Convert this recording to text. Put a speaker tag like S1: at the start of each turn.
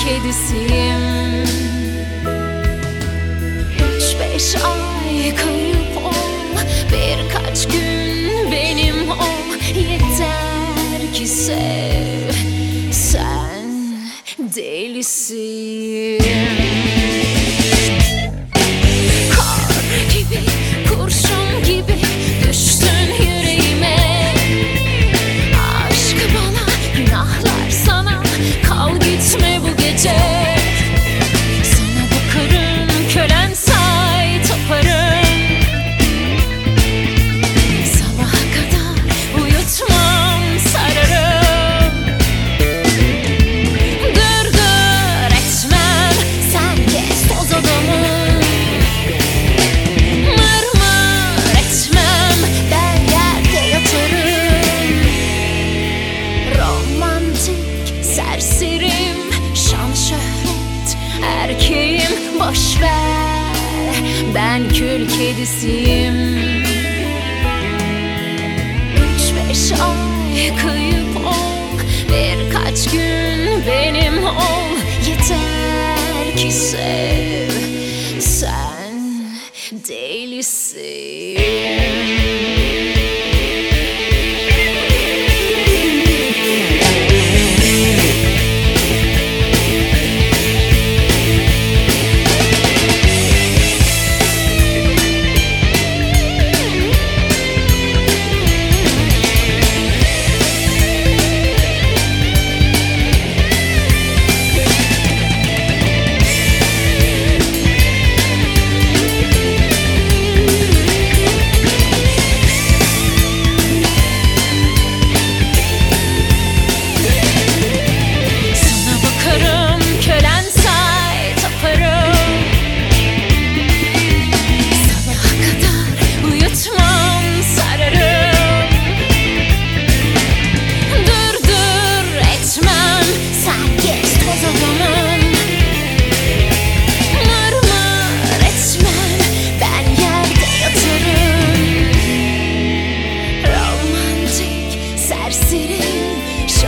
S1: kedisiyim. 3-5 ay kayıp ol, birkaç gün benim ol. Yeter ki sev, sen delisin. Kar gibi, kurşun gibi düştün yüreğime. Aşk bana, günahlar sana, kal gitme bu gece. Sana bakarım, kölen say taparım. Sabaha kadar uyutmam, sararım. Dır dır etmem, sen kes toz adamım. Mır mır etmem, ben yerde yatarım. Romantik serserim, şan şöhret erkeğim, boş ver, ben kül kedisiyim. 3-5 ay kayıp ol, birkaç gün benim ol. Yeter ki sev, sen delisin.